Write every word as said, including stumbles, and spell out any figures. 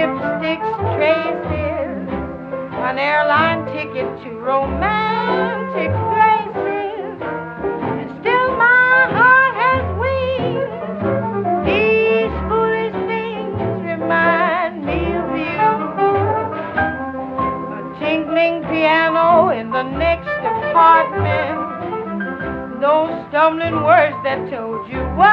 lipstick's traces, an airline ticket to romantic places, and still my heart has wings. These foolish things remind me of you. A tinkling piano in the next apartment, those stumbling words that told you what